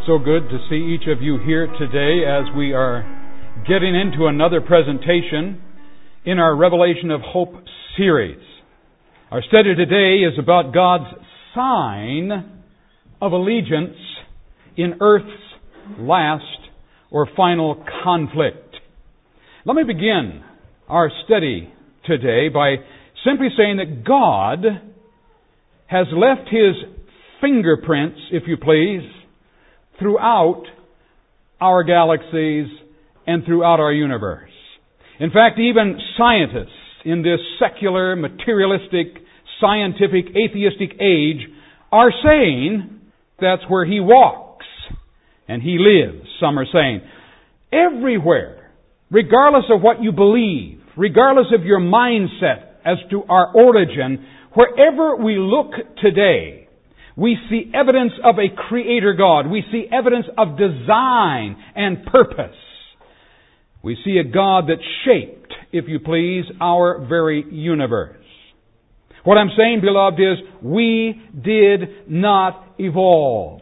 So good to see each of you here today as we are getting into another presentation in our Revelation of Hope series. Our study today is about God's sign of allegiance in earth's last or final conflict. Let me begin our study today by simply saying that God has left His fingerprints, if you please, throughout our galaxies and throughout our universe. In fact, even scientists in this secular, materialistic, scientific, atheistic age are saying that's where He walks and He lives, some are saying. Everywhere, regardless of what you believe, regardless of your mindset as to our origin, wherever we look today, we see evidence of a Creator God. We see evidence of design and purpose. We see a God that shaped, if you please, our very universe. What I'm saying, beloved, is we did not evolve.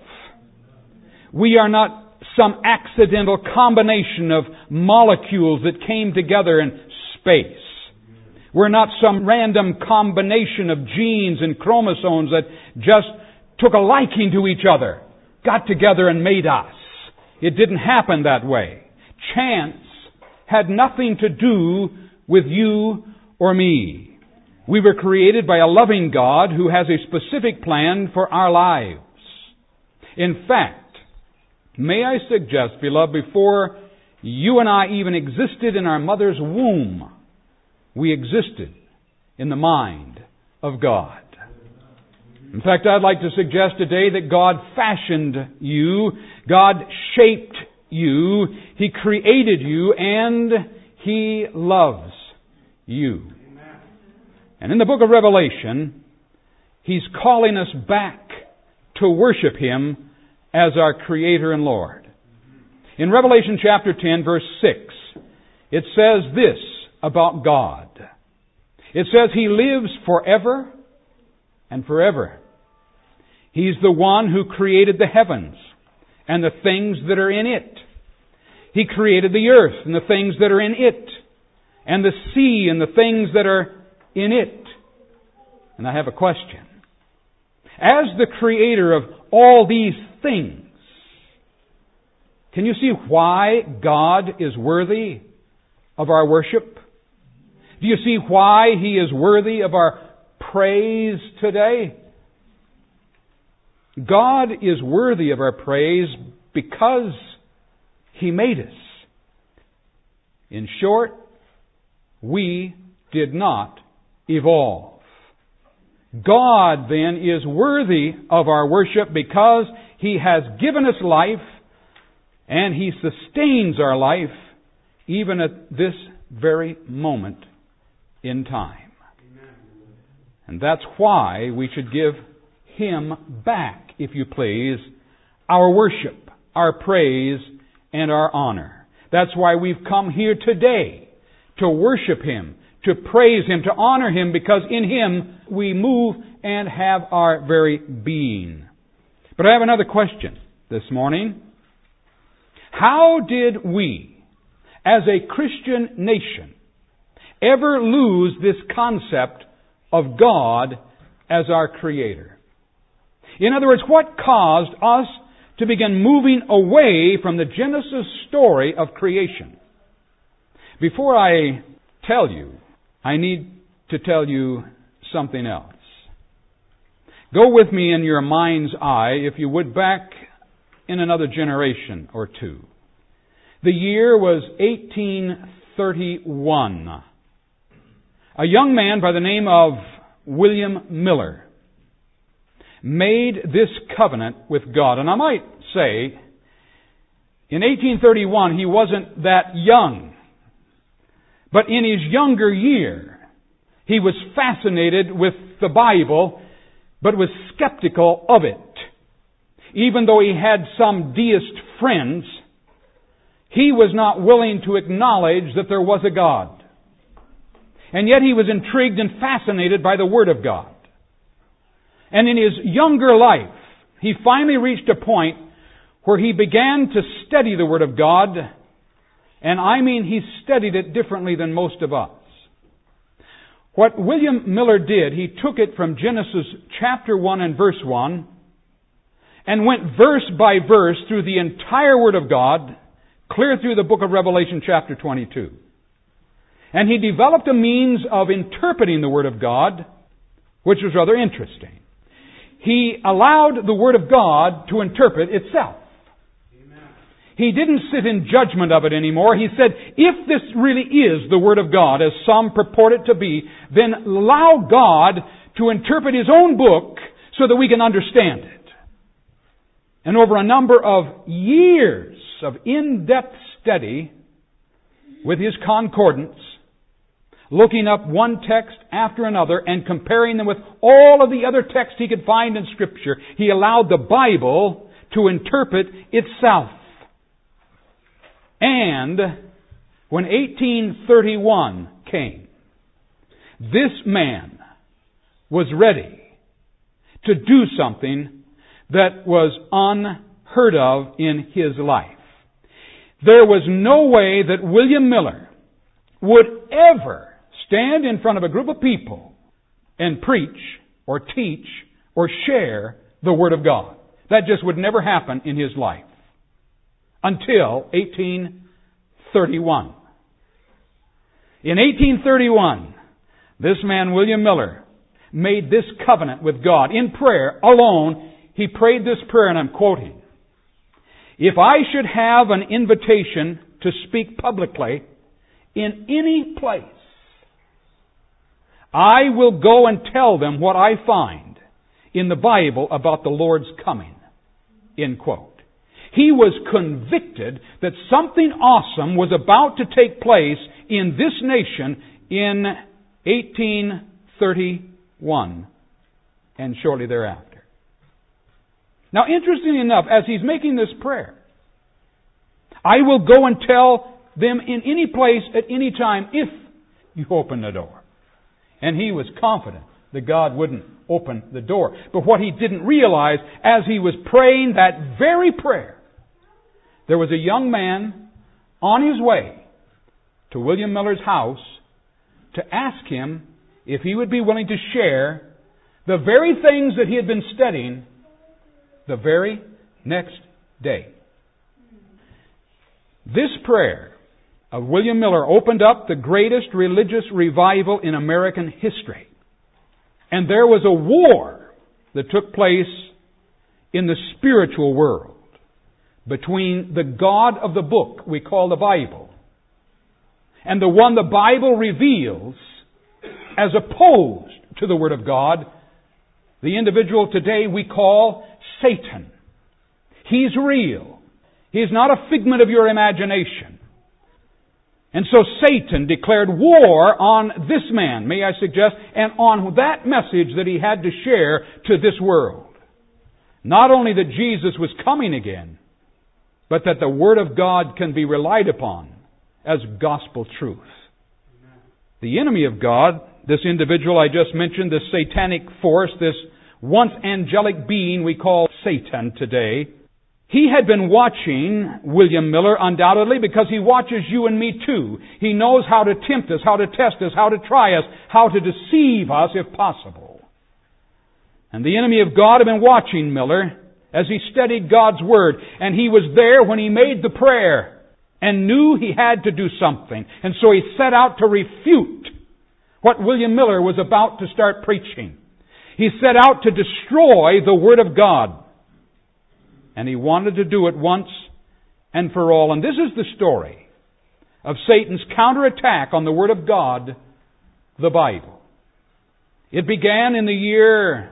We are not some accidental combination of molecules that came together in space. We're not some random combination of genes and chromosomes that just took a liking to each other, got together and made us. It didn't happen that way. Chance had nothing to do with you or me. We were created by a loving God who has a specific plan for our lives. In fact, may I suggest, beloved, before you and I even existed in our mother's womb, we existed in the mind of God. In fact, I'd like to suggest today that God fashioned you, God shaped you, He created you, and He loves you. And in the book of Revelation, He's calling us back to worship Him as our Creator and Lord. In Revelation chapter 10, verse 6, it says this about God. It says He lives forever and forever. He's the one who created the heavens and the things that are in it. He created the earth and the things that are in it, and the sea and the things that are in it. And I have a question. As the creator of all these things, can you see why God is worthy of our worship? Do you see why He is worthy of our praise today? God is worthy of our praise because He made us. In short, we did not evolve. God then is worthy of our worship because He has given us life and He sustains our life even at this very moment in time. And that's why we should give Him back, if you please, our worship, our praise, and our honor. That's why we've come here today to worship Him, to praise Him, to honor Him, because in Him we move and have our very being. But I have another question this morning. How did we, as a Christian nation, ever lose this concept of God as our Creator? In other words, what caused us to begin moving away from the Genesis story of creation? Before I tell you, I need to tell you something else. Go with me in your mind's eye, if you would, back in another generation or two. The year was 1831. A young man by the name of William Miller made this covenant with God. And I might say, in 1831, he wasn't that young. But in his younger year, he was fascinated with the Bible, but was skeptical of it. Even though he had some deist friends, he was not willing to acknowledge that there was a God. And yet he was intrigued and fascinated by the Word of God. And in his younger life, he finally reached a point where he began to study the Word of God, and I mean he studied it differently than most of us. What William Miller did, he took it from Genesis chapter 1 and verse 1 and went verse by verse through the entire Word of God, clear through the book of Revelation chapter 22. And he developed a means of interpreting the Word of God, which was rather interesting. He allowed the Word of God to interpret itself. He didn't sit in judgment of it anymore. He said, if this really is the Word of God, as some purport it to be, then allow God to interpret His own book so that we can understand it. And over a number of years of in-depth study with his concordance, looking up one text after another and comparing them with all of the other texts he could find in Scripture, he allowed the Bible to interpret itself. And when 1831 came, this man was ready to do something that was unheard of in his life. There was no way that William Miller would ever stand in front of a group of people and preach or teach or share the Word of God. That just would never happen in his life. Until 1831. In 1831, this man, William Miller, made this covenant with God. In prayer, alone, he prayed this prayer, and I'm quoting. If I should have an invitation to speak publicly in any place, I will go and tell them what I find in the Bible about the Lord's coming. End quote. He was convicted that something awesome was about to take place in this nation in 1831 and shortly thereafter. Now, interestingly enough, as he's making this prayer, I will go and tell them in any place at any time if you open the door. And he was confident that God wouldn't open the door. But what he didn't realize, as he was praying that very prayer, there was a young man on his way to William Miller's house to ask him if he would be willing to share the very things that he had been studying the very next day. This prayer of William Miller opened up the greatest religious revival in American history. And there was a war that took place in the spiritual world between the God of the book we call the Bible and the one the Bible reveals as opposed to the Word of God, the individual today we call Satan. He's real. He's not a figment of your imagination. And so Satan declared war on this man, may I suggest, and on that message that he had to share to this world. Not only that Jesus was coming again, but that the Word of God can be relied upon as gospel truth. The enemy of God, this individual I just mentioned, this satanic force, this once angelic being we call Satan today, he had been watching William Miller undoubtedly because he watches you and me too. He knows how to tempt us, how to test us, how to try us, how to deceive us if possible. And the enemy of God had been watching Miller as he studied God's Word. And he was there when he made the prayer and knew he had to do something. And so he set out to refute what William Miller was about to start preaching. He set out to destroy the Word of God. And he wanted to do it once and for all. And this is the story of Satan's counterattack on the Word of God, the Bible. It began in the year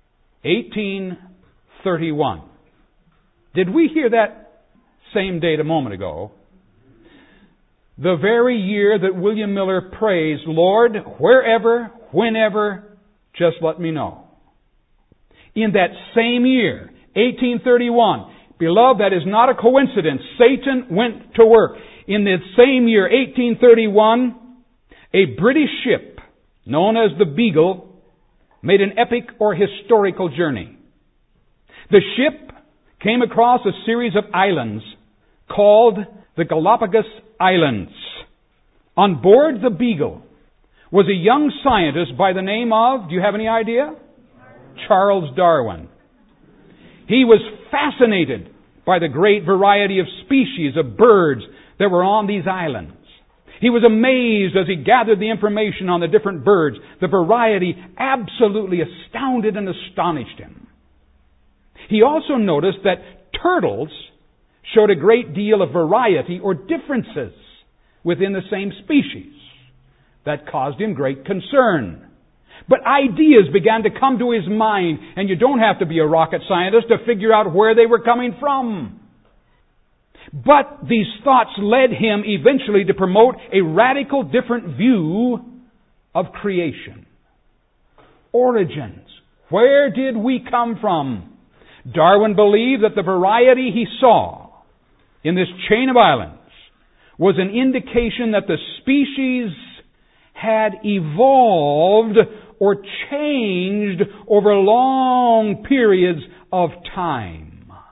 1831. Did we hear that same date a moment ago? The very year that William Miller prays, Lord, wherever, whenever, just let me know. In that same year, 1831, beloved, that is not a coincidence. Satan went to work. In that same year, 1831, a British ship known as the Beagle made an epic or historical journey. The ship came across a series of islands called the Galapagos Islands. On board the Beagle was a young scientist by the name of, do you have any idea? Charles Darwin. He was fascinated by the great variety of species of birds that were on these islands. He was amazed as he gathered the information on the different birds. The variety absolutely astounded and astonished him. He also noticed that turtles showed a great deal of variety or differences within the same species. That caused him great concern. But ideas began to come to his mind, and you don't have to be a rocket scientist to figure out where they were coming from. But these thoughts led him eventually to promote a radical different view of creation. Origins. Where did we come from? Darwin believed that the variety he saw in this chain of islands was an indication that the species had evolved or changed over long periods of time.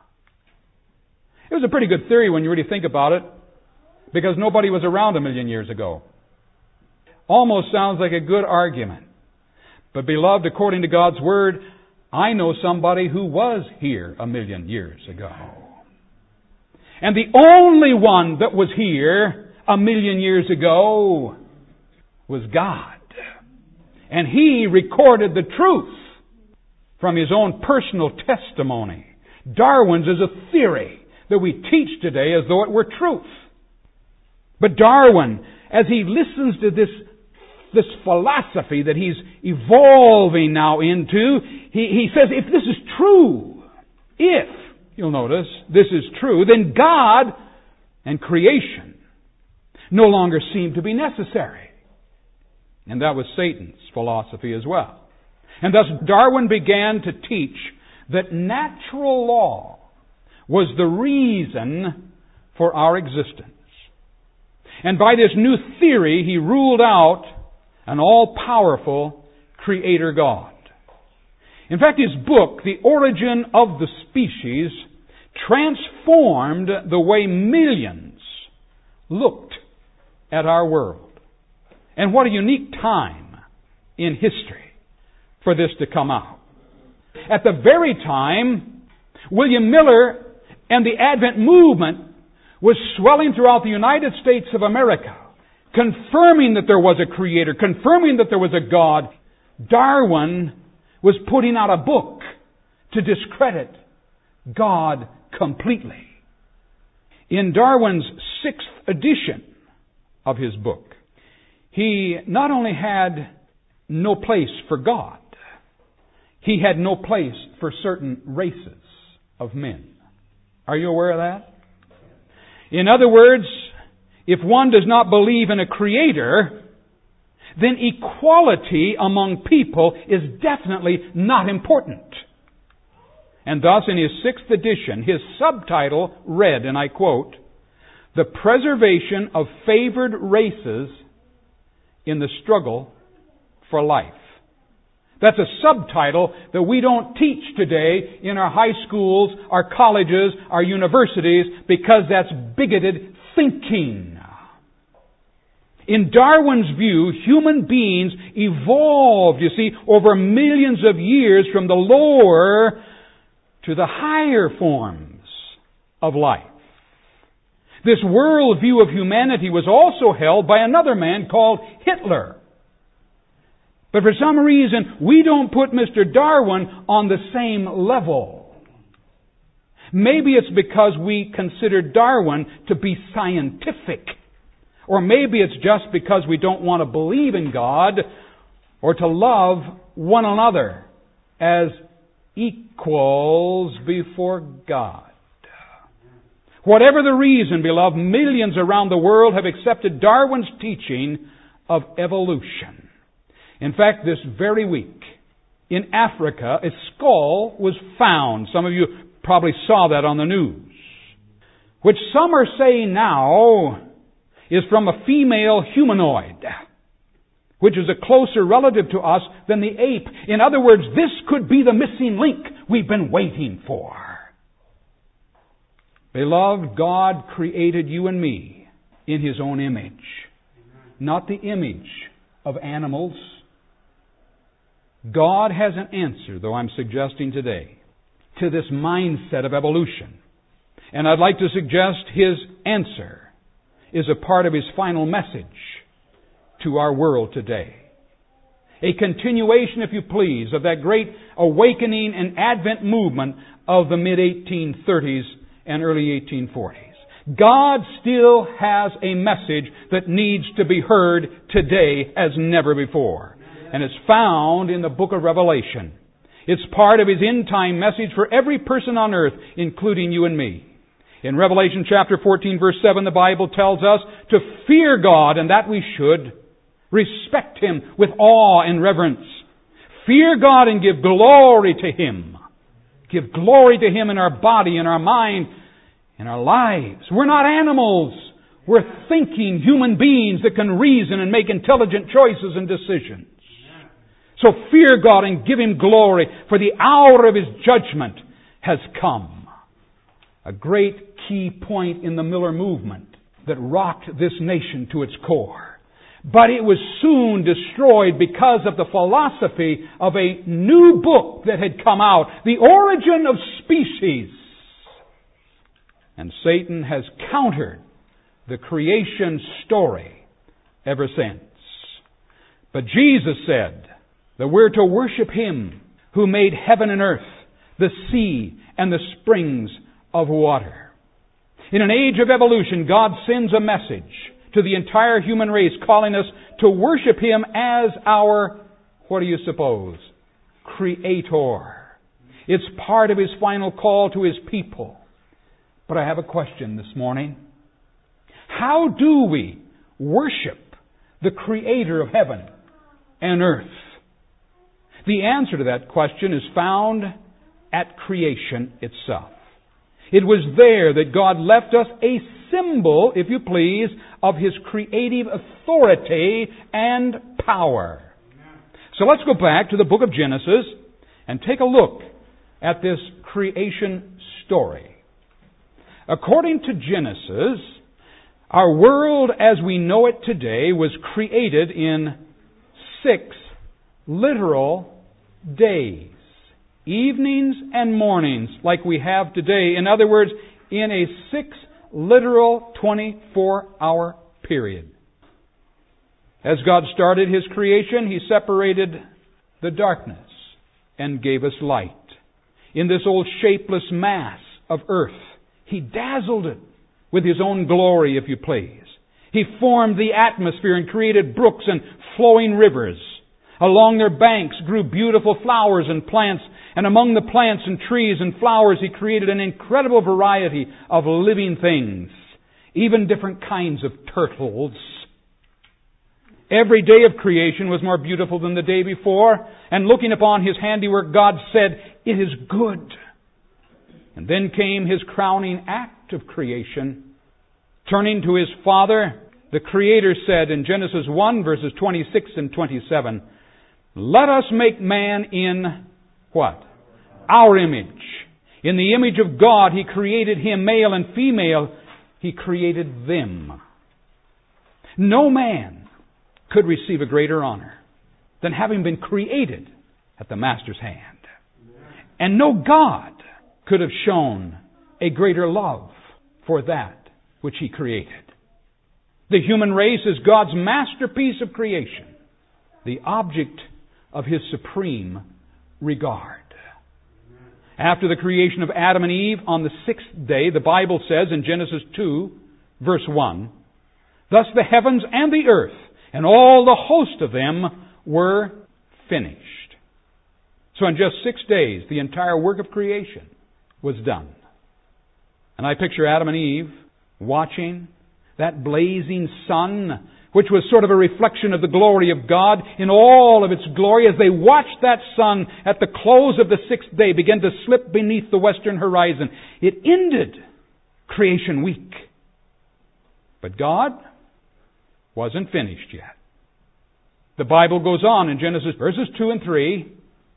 It was a pretty good theory when you really think about it, because nobody was around 1 million years ago. Almost sounds like a good argument. But beloved, according to God's Word, I know somebody who was here 1 million years ago. And the only one that was here 1 million years ago was God. And He recorded the truth from His own personal testimony. Darwin's is a theory that we teach today as though it were truth. But Darwin, as he listens to this philosophy that he's evolving now into, he says, if this is true, you'll notice, this is true, then God and creation no longer seem to be necessary. And that was Satan's philosophy as well. And thus Darwin began to teach that natural law was the reason for our existence. And by this new theory, he ruled out an all-powerful Creator God. In fact, his book, The Origin of the Species, transformed the way millions looked at our world. And what a unique time in history for this to come out. At the very time, William Miller and the Advent movement was swelling throughout the United States of America, confirming that there was a Creator, confirming that there was a God. Darwin was putting out a book to discredit God completely. In Darwin's 6th edition of his book, he not only had no place for God, he had no place for certain races of men. Are you aware of that? In other words, if one does not believe in a Creator, then equality among people is definitely not important. And thus, in his 6th edition, his subtitle read, and I quote, "The Preservation of Favored Races in the Struggle for Life." That's a subtitle that we don't teach today in our high schools, our colleges, our universities, because that's bigoted thinking. In Darwin's view, human beings evolved, you see, over millions of years from the lower to the higher forms of life. This worldview of humanity was also held by another man called Hitler. But for some reason, we don't put Mr. Darwin on the same level. Maybe it's because we consider Darwin to be scientific. Or maybe it's just because we don't want to believe in God or to love one another as equals before God. Whatever the reason, beloved, millions around the world have accepted Darwin's teaching of evolution. In fact, this very week, in Africa, a skull was found. Some of you probably saw that on the news. Which some are saying now is from a female humanoid, which is a closer relative to us than the ape. In other words, this could be the missing link we've been waiting for. Beloved, God created you and me in His own image. Not the image of animals. God has an answer, though I'm suggesting today, to this mindset of evolution. And I'd like to suggest His answer is a part of His final message to our world today. A continuation, if you please, of that great awakening and Advent movement of the mid-1830s and early 1840s. God still has a message that needs to be heard today as never before. And it's found in the book of Revelation. It's part of His end-time message for every person on earth, including you and me. In Revelation chapter 14, verse 7, the Bible tells us to fear God, and that we should. Respect Him with awe and reverence. Fear God and give glory to Him. Give glory to Him in our body, in our mind, in our lives. We're not animals. We're thinking human beings that can reason and make intelligent choices and decisions. So fear God and give Him glory, for the hour of His judgment has come. A great key point in the Miller movement that rocked this nation to its core. But it was soon destroyed because of the philosophy of a new book that had come out, The Origin of Species. And Satan has countered the creation story ever since. But Jesus said that we're to worship Him who made heaven and earth, the sea, and the springs of water. In an age of evolution, God sends a message to the entire human race, calling us to worship Him as our, what do you suppose? Creator. It's part of His final call to His people. But I have a question this morning. How do we worship the Creator of heaven and earth? The answer to that question is found at creation itself. It was there that God left us a symbol, if you please, of His creative authority and power. So let's go back to the book of Genesis and take a look at this creation story. According to Genesis, our world as we know it today was created in 6 literal days. Evenings and mornings like we have today. In other words, in a 6 literal 24-hour period. As God started His creation, He separated the darkness and gave us light. In this old shapeless mass of earth, He dazzled it with His own glory, if you please. He formed the atmosphere and created brooks and flowing rivers. Along their banks grew beautiful flowers and plants, and among the plants and trees and flowers He created an incredible variety of living things, even different kinds of turtles. Every day of creation was more beautiful than the day before, and looking upon His handiwork, God said, "It is good." And then came His crowning act of creation. Turning to His Father, the Creator said in Genesis 1, verses 26 and 27, "Let us make man in" what? Our image. In the image of God, He created him, male and female. He created them. No man could receive a greater honor than having been created at the Master's hand. And no God could have shown a greater love for that which He created. The human race is God's masterpiece of creation, the object of His supreme regard. After the creation of Adam and Eve on the 6th day, the Bible says in Genesis 2, verse 1, "Thus the heavens and the earth and all the host of them were finished." So in just 6 days, the entire work of creation was done. And I picture Adam and Eve watching that blazing sun, which was sort of a reflection of the glory of God in all of its glory, as they watched that sun at the close of the 6th day begin to slip beneath the western horizon. It ended creation week. But God wasn't finished yet. The Bible goes on in Genesis verses 2 and 3.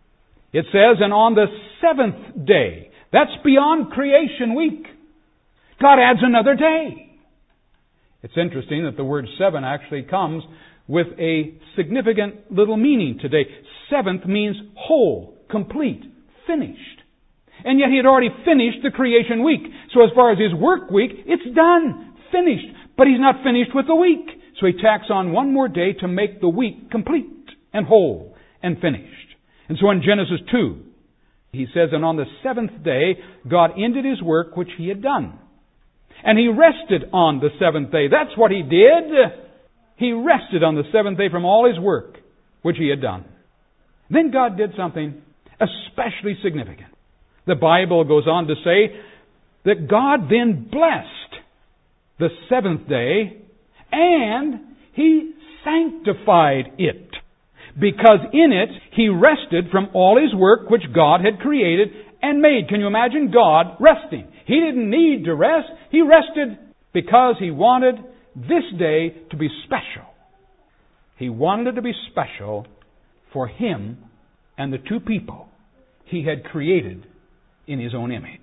It says, "And on the 7th day," that's beyond creation week. God adds another day. It's interesting that the word 7 actually comes with a significant little meaning today. Seventh means whole, complete, finished. And yet He had already finished the creation week. So as far as His work week, it's done, finished. But He's not finished with the week. So He tacks on one more day to make the week complete and whole and finished. And so in Genesis 2, He says, and on the seventh day, God ended His work which He had done. And He rested on the seventh day. That's what He did. He rested on the seventh day from all His work which He had done. Then God did something especially significant. The Bible goes on to say that God then blessed the seventh day and He sanctified it, because in it He rested from all His work which God had created and made. Can you imagine God resting? He didn't need to rest. He rested because He wanted this day to be special. He wanted it to be special for Him and the two people He had created in His own image.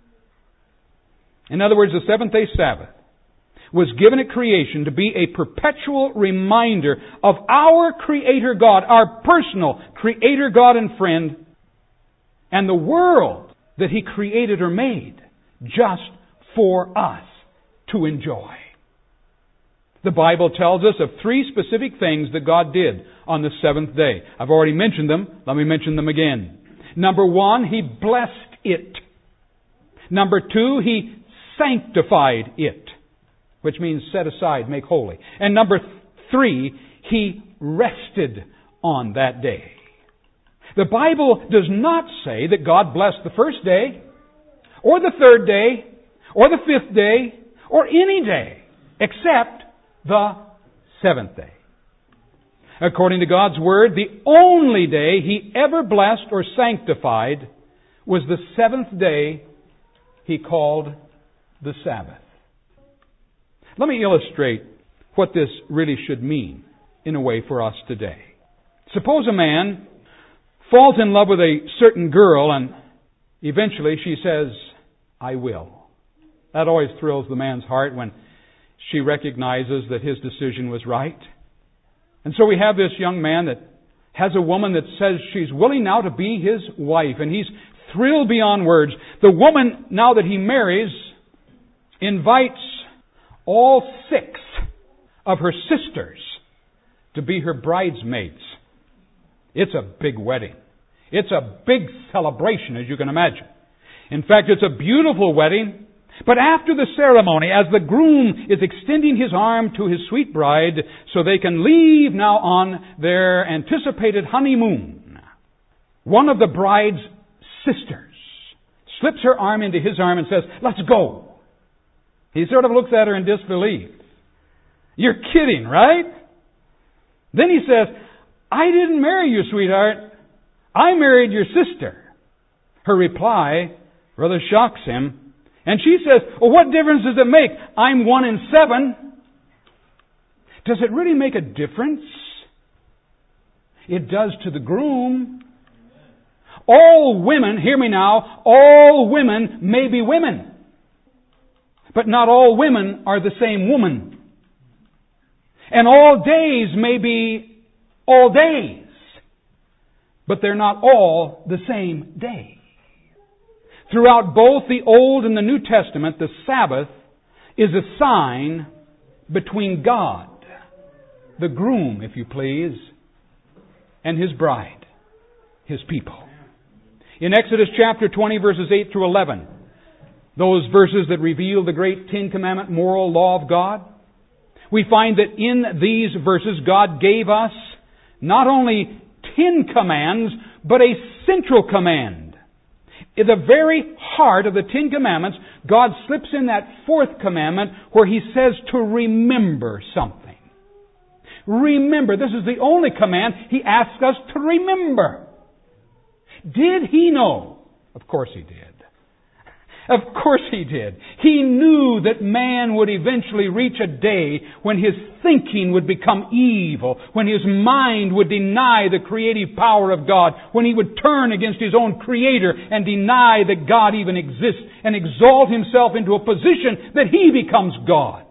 In other words, the seventh-day Sabbath was given at creation to be a perpetual reminder of our Creator God, our personal Creator God and friend, and the world that He created or made just for us to enjoy. The Bible tells us of three specific things that God did on the seventh day. I've already mentioned them. Let me mention them again. Number one, He blessed it. Number two, He sanctified it, which means set aside, make holy. And number three, He rested on that day. The Bible does not say that God blessed the first day, or the third day, or the fifth day, or any day, except the seventh day. According to God's Word, the only day He ever blessed or sanctified was the seventh day He called the Sabbath. Let me illustrate what this really should mean in a way for us today. Suppose a man falls in love with a certain girl and eventually she says, I will. That always thrills the man's heart when she recognizes that his decision was right. And so we have this young man that has a woman that says she's willing now to be his wife, and he's thrilled beyond words. The woman, now that he marries, invites all 6 of her sisters to be her bridesmaids. It's a big wedding. It's a big celebration, as you can imagine. In fact, it's a beautiful wedding. But after the ceremony, as the groom is extending his arm to his sweet bride so they can leave now on their anticipated honeymoon, one of the bride's sisters slips her arm into his arm and says, let's go. He sort of looks at her in disbelief. You're kidding, right? Then he says, I didn't marry you, sweetheart. I married your sister. Her reply rather shocks him. And she says, well, what difference does it make? I'm 1 in 7. Does it really make a difference? It does to the groom. All women, hear me now, all women may be women. But not all women are the same woman. And all days may be all days. But they're not all the same day. Throughout both the Old and the New Testament, the Sabbath is a sign between God, the groom, if you please, and His bride, His people. In Exodus chapter 20, verses 8 through 11, those verses that reveal the great 10 Commandment moral law of God, we find that in these verses God gave us not only 10 commands, but a central command. In the very heart of the 10 Commandments, God slips in that 4th commandment where He says to remember something. Remember. This is the only command He asks us to remember. Did He know? Of course He did. Of course He did. He knew that man would eventually reach a day when his thinking would become evil, when his mind would deny the creative power of God, when he would turn against his own Creator and deny that God even exists and exalt himself into a position that he becomes God.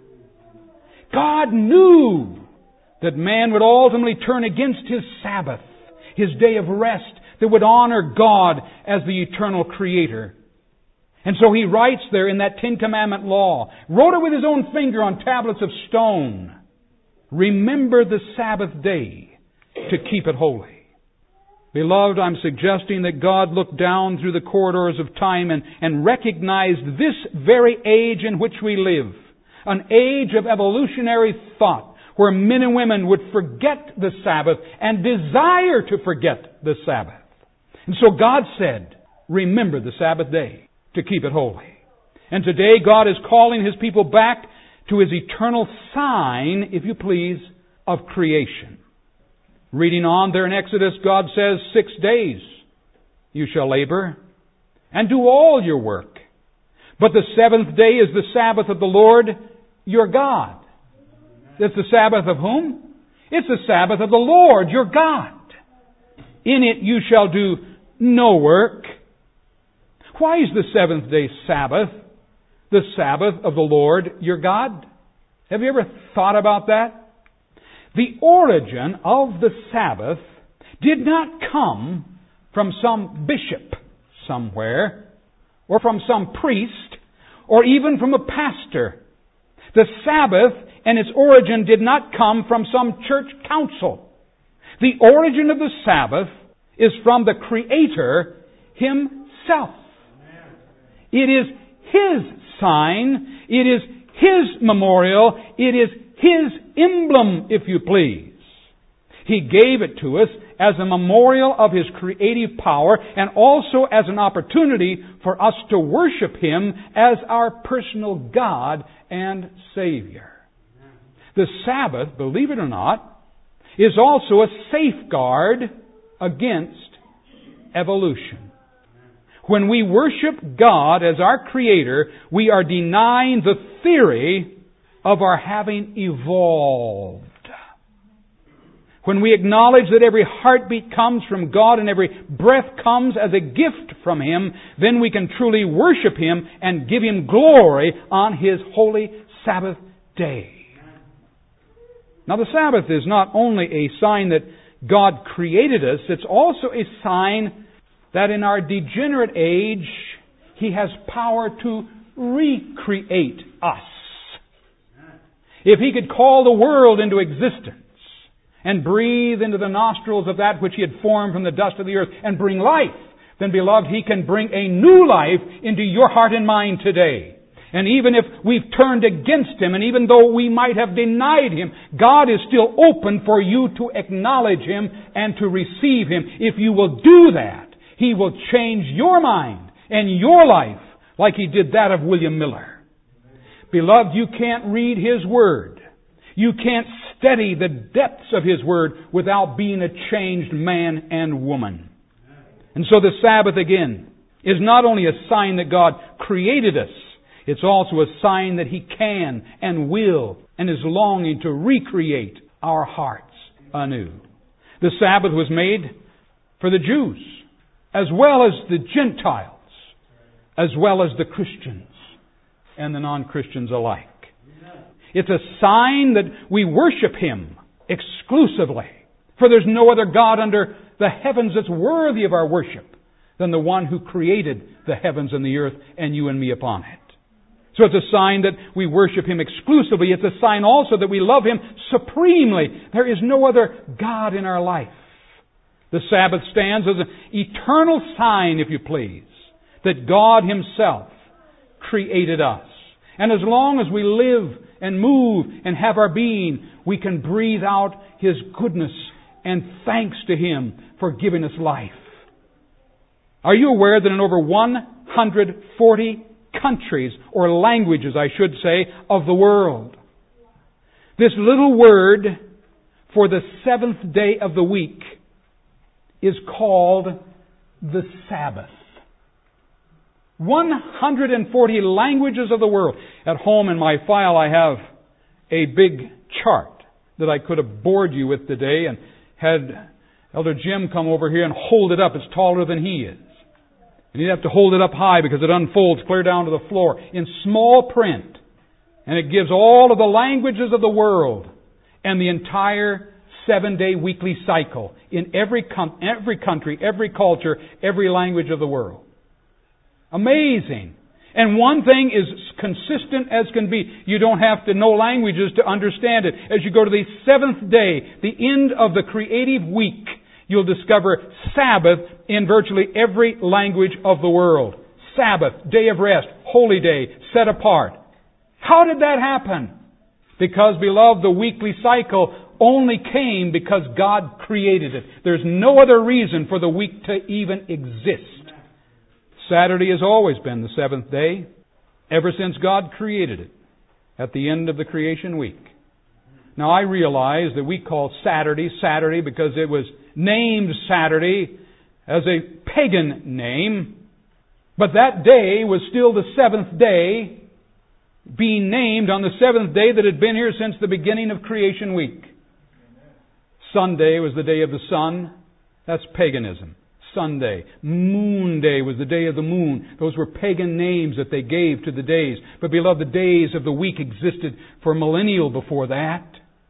God knew that man would ultimately turn against His Sabbath, His day of rest that would honor God as the eternal Creator. And so He writes there in that 10 Commandment law, wrote it with His own finger on tablets of stone, remember the Sabbath day to keep it holy. Beloved, I'm suggesting that God looked down through the corridors of time and recognized this very age in which we live, an age of evolutionary thought, where men and women would forget the Sabbath and desire to forget the Sabbath. And so God said, remember the Sabbath day to keep it holy. And today God is calling His people back to His eternal sign, if you please, of creation. Reading on there in Exodus, God says, 6 days you shall labor and do all your work. But the seventh day is the Sabbath of the Lord your God. It's the Sabbath of whom? It's the Sabbath of the Lord your God. In it you shall do no work. Why is the seventh day Sabbath the Sabbath of the Lord your God? Have you ever thought about that? The origin of the Sabbath did not come from some bishop somewhere, or from some priest, or even from a pastor. The Sabbath and its origin did not come from some church council. The origin of the Sabbath is from the Creator Himself. It is His sign. It is His memorial. It is His emblem, if you please. He gave it to us as a memorial of His creative power and also as an opportunity for us to worship Him as our personal God and Savior. The Sabbath, believe it or not, is also a safeguard against evolution. When we worship God as our Creator, we are denying the theory of our having evolved. When we acknowledge that every heartbeat comes from God and every breath comes as a gift from Him, then we can truly worship Him and give Him glory on His holy Sabbath day. Now the Sabbath is not only a sign that God created us, it's also a sign that in our degenerate age, He has power to recreate us. If He could call the world into existence and breathe into the nostrils of that which He had formed from the dust of the earth and bring life, then, beloved, He can bring a new life into your heart and mind today. And even if we've turned against Him, and even though we might have denied Him, God is still open for you to acknowledge Him and to receive Him. If you will do that, He will change your mind and your life like He did that of William Miller. Beloved, you can't read His Word. You can't study the depths of His Word without being a changed man and woman. And so the Sabbath, again, is not only a sign that God created us, it's also a sign that He can and will and is longing to recreate our hearts anew. The Sabbath was made for the Jews, as well as the Gentiles, as well as the Christians and the non-Christians alike. It's a sign that we worship Him exclusively. For there's no other God under the heavens that's worthy of our worship than the one who created the heavens and the earth and you and me upon it. So it's a sign that we worship Him exclusively. It's a sign also that we love Him supremely. There is no other God in our life. The Sabbath stands as an eternal sign, if you please, that God Himself created us. And as long as we live and move and have our being, we can breathe out His goodness and thanks to Him for giving us life. Are you aware that in over 140 countries, or languages, I should say, of the world, this little word for the seventh day of the week is called the Sabbath? 140 languages of the world. At home in my file I have a big chart that I could have bored you with today and had Elder Jim come over here and hold it up. It's taller than he is. And he'd have to hold it up high because it unfolds clear down to the floor in small print. And it gives all of the languages of the world and the entire 7-day weekly cycle in every country, every culture, every language of the world. Amazing. And one thing is consistent as can be. You don't have to know languages to understand it. As you go to the 7th day, the end of the creative week, you'll discover Sabbath in virtually every language of the world. Sabbath, day of rest, holy day, set apart. How did that happen? Because, beloved, the weekly cycle only came because God created it. There's no other reason for the week to even exist. Saturday has always been the 7th day, ever since God created it, at the end of the creation week. Now, I realize that we call Saturday Saturday because it was named Saturday as a pagan name, but that day was still the 7th day, being named on the 7th day that had been here since the beginning of creation week. Sunday was the day of the sun. That's paganism. Sunday. Moon Day was the day of the moon. Those were pagan names that they gave to the days. But beloved, the days of the week existed for millennial before that.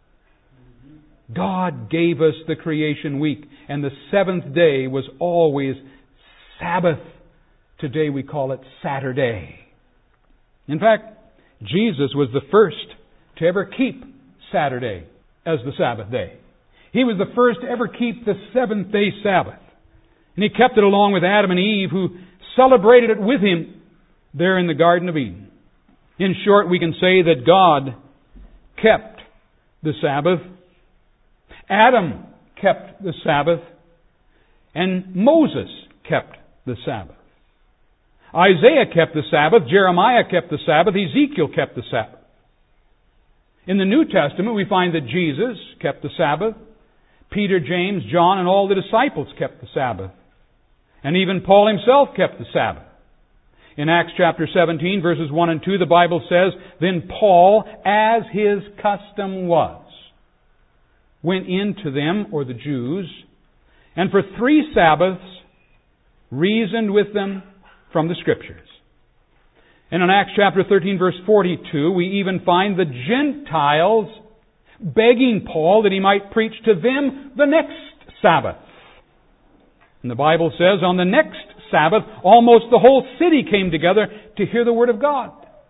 God gave us the creation week, and the 7th day was always Sabbath. Today we call it Saturday. In fact, Jesus was the first to ever keep Saturday as the Sabbath day. He was the first to ever keep the 7th day Sabbath. And He kept it along with Adam and Eve, who celebrated it with Him there in the Garden of Eden. In short, we can say that God kept the Sabbath, Adam kept the Sabbath, and Moses kept the Sabbath. Isaiah kept the Sabbath, Jeremiah kept the Sabbath, Ezekiel kept the Sabbath. In the New Testament, we find that Jesus kept the Sabbath, Peter, James, John, and all the disciples kept the Sabbath. And even Paul himself kept the Sabbath. In Acts chapter 17, verses 1 and 2, the Bible says, "Then Paul, as his custom was, went in to them," or the Jews, "and for 3 Sabbaths reasoned with them from the Scriptures." And in Acts chapter 13, verse 42, we even find the Gentiles begging Paul that he might preach to them the next Sabbath. And the Bible says, on the next Sabbath, almost the whole city came together to hear the Word of God.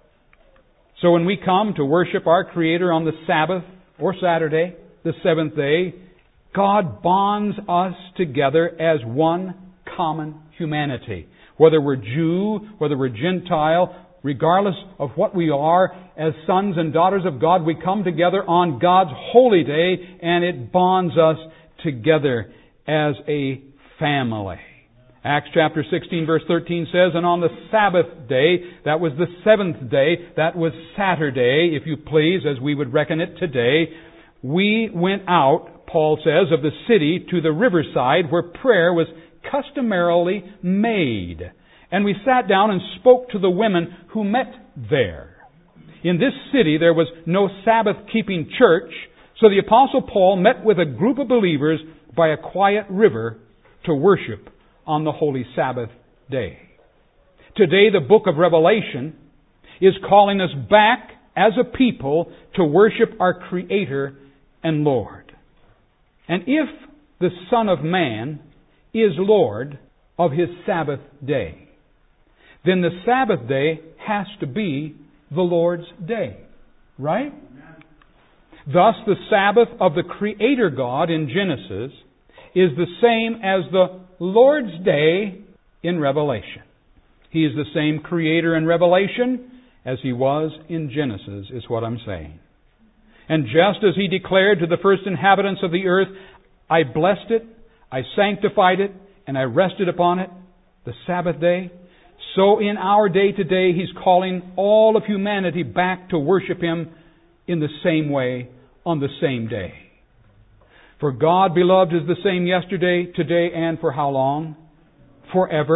So when we come to worship our Creator on the Sabbath, or Saturday, the 7th day, God bonds us together as one common humanity. Whether we're Jew, whether we're Gentile, regardless of what we are, as sons and daughters of God, we come together on God's holy day, and it bonds us together as a family. Acts chapter 16, verse 13 says, "And on the Sabbath day," that was the 7th day, that was Saturday, if you please, as we would reckon it today, "we went out," Paul says, "of the city to the riverside where prayer was customarily made. And we sat down and spoke to the women who met there." In this city there was no Sabbath-keeping church, so the Apostle Paul met with a group of believers by a quiet river to worship on the holy Sabbath day. Today the book of Revelation is calling us back as a people to worship our Creator and Lord. And if the Son of Man is Lord of His Sabbath day, then the Sabbath day has to be the Lord's day. Right? Thus, the Sabbath of the Creator God in Genesis is the same as the Lord's day in Revelation. He is the same Creator in Revelation as He was in Genesis, is what I'm saying. And just as He declared to the first inhabitants of the earth, "I blessed it, I sanctified it, and I rested upon it," the Sabbath day, so in our day today He's calling all of humanity back to worship Him in the same way on the same day. For God, beloved, is the same yesterday, today, and for how long? Forever.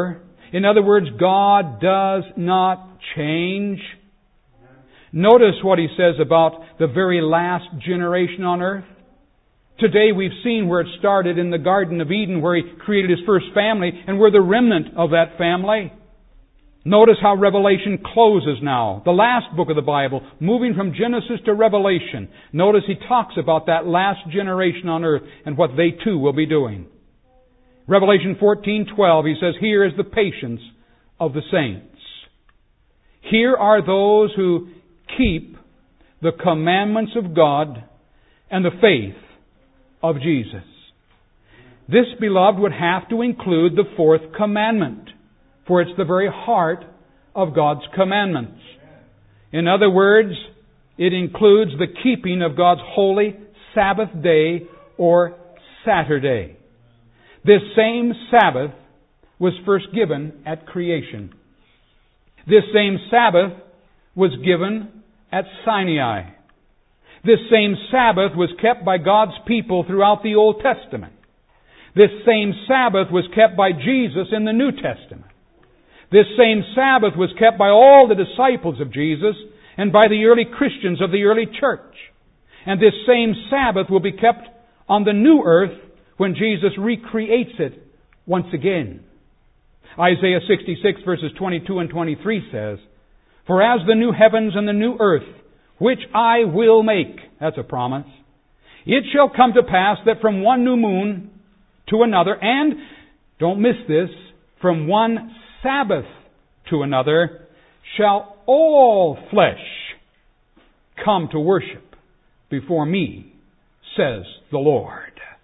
In other words, God does not change. Notice what He says about the very last generation on earth. Today we've seen where it started in the Garden of Eden, where He created His first family, and we're the remnant of that family. Notice how Revelation closes now. The last book of the Bible, moving from Genesis to Revelation. Notice He talks about that last generation on earth and what they too will be doing. Revelation 14:12, He says, "Here is the patience of the saints." Here are those who keep the commandments of God and the faith of Jesus. This, beloved, would have to include the fourth commandment, for it's the very heart of God's commandments. In other words, it includes the keeping of God's holy Sabbath day or Saturday. This same Sabbath was first given at creation. This same Sabbath was given at Sinai. This same Sabbath was kept by God's people throughout the Old Testament. This same Sabbath was kept by Jesus in the New Testament. This same Sabbath was kept by all the disciples of Jesus and by the early Christians of the early church. And this same Sabbath will be kept on the new earth when Jesus recreates it once again. Isaiah 66 verses 22 and 23 says, "For as the new heavens and the new earth, which I will make," that's a promise, "it shall come to pass that from one new moon to another, and," don't miss this, "from one Sabbath to another, shall all flesh come to worship before me, says the Lord."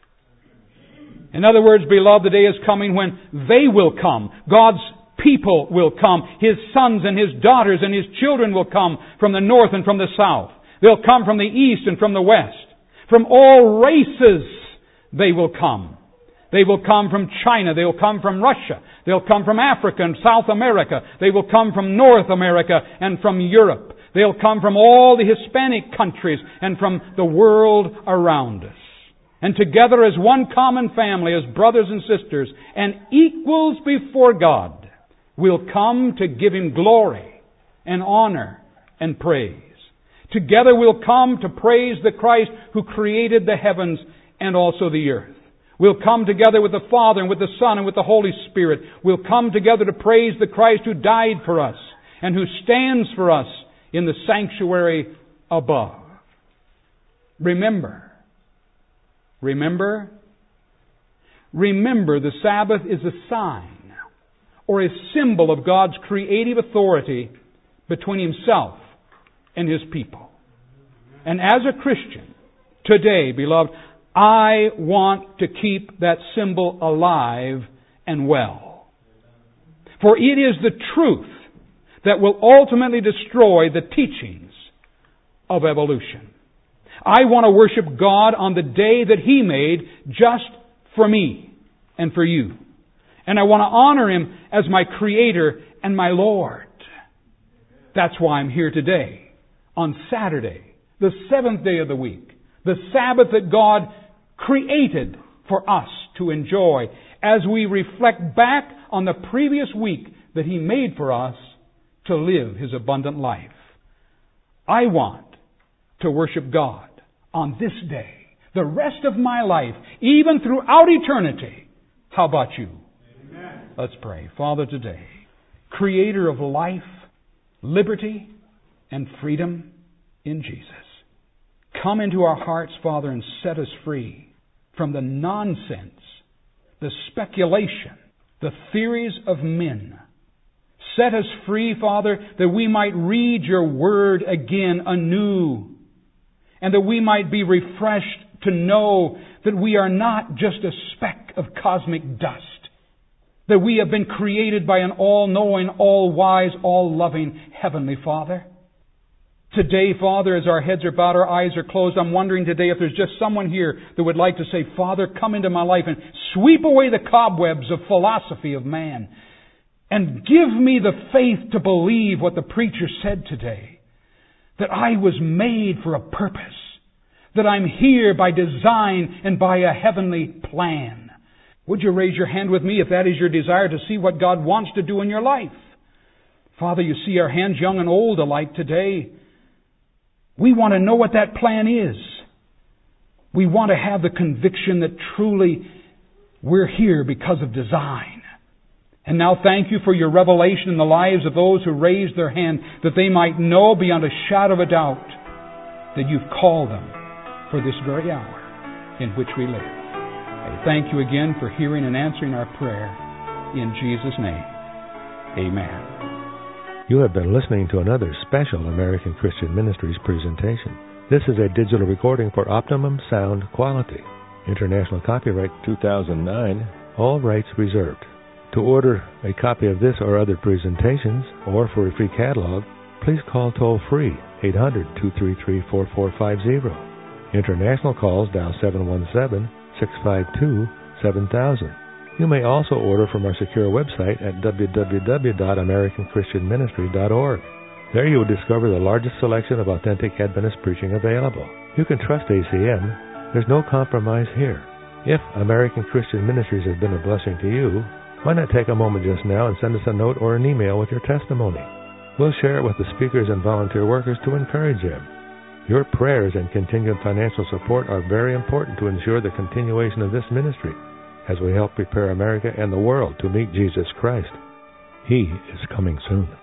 In other words, beloved, the day is coming when they will come. God's people will come. His sons and His daughters and His children will come from the north and from the south. They'll come from the east and from the west. From all races they will come. They will come from China. They will come from Russia. They'll come from Africa and South America. They will come from North America and from Europe. They'll come from all the Hispanic countries and from the world around us. And together as one common family, as brothers and sisters, and equals before God, we'll come to give Him glory and honor and praise. Together we'll come to praise the Christ who created the heavens and also the earth. We'll come together with the Father and with the Son and with the Holy Spirit. We'll come together to praise the Christ who died for us and who stands for us in the sanctuary above. Remember, the Sabbath is a sign or a symbol of God's creative authority between Himself and His people. And as a Christian, today, beloved, I want to keep that symbol alive and well. For it is the truth that will ultimately destroy the teachings of evolution. I want to worship God on the day that He made just for me and for you. And I want to honor Him as my Creator and my Lord. That's why I'm here today, on Saturday, the seventh day of the week, the Sabbath that God created for us to enjoy as we reflect back on the previous week that He made for us to live His abundant life. I want to worship God on this day, the rest of my life, even throughout eternity. How about you? Amen. Let's pray. Father, today, Creator of life, liberty, and freedom in Jesus, come into our hearts, Father, and set us free from the nonsense, the speculation, the theories of men. Set us free, Father, that we might read Your Word again anew, and that we might be refreshed to know that we are not just a speck of cosmic dust, that we have been created by an all-knowing, all-wise, all-loving Heavenly Father. Today, Father, as our heads are bowed, our eyes are closed, I'm wondering today if there's just someone here that would like to say, Father, come into my life and sweep away the cobwebs of philosophy of man and give me the faith to believe what the preacher said today, that I was made for a purpose, that I'm here by design and by a heavenly plan. Would you raise your hand with me if that is your desire to see what God wants to do in your life? Father, you see our hands, young and old alike today. We want to know what that plan is. We want to have the conviction that truly we're here because of design. And now thank you for your revelation in the lives of those who raised their hand, that they might know beyond a shadow of a doubt that you've called them for this very hour in which we live. I thank you again for hearing and answering our prayer. In Jesus' name, amen. You have been listening to another special American Christian Ministries presentation. This is a digital recording for optimum sound quality. International copyright 2009, all rights reserved. To order a copy of this or other presentations, or for a free catalog, please call toll-free 800-233-4450. International calls dial 717-652-7000. You may also order from our secure website at www.americanchristianministry.org. There you will discover the largest selection of authentic Adventist preaching available. You can trust ACM. There's no compromise here. If American Christian Ministries has been a blessing to you, why not take a moment just now and send us a note or an email with your testimony? We'll share it with the speakers and volunteer workers to encourage them. Your prayers and continued financial support are very important to ensure the continuation of this ministry as we help prepare America and the world to meet Jesus Christ. He is coming soon.